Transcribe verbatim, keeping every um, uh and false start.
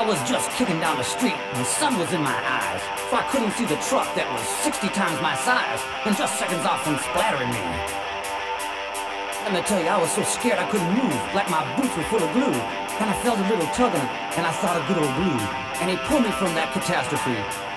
was just kicking down the street, and the sun was in my eyes, so I couldn't see the truck that was sixty times my size, and just seconds off from splattering me. Let me tell you, I was so scared I couldn't move, like my boots were full of glue. And I felt a little tugging, and I thought of good old Blue. And he pulled me from that catastrophe.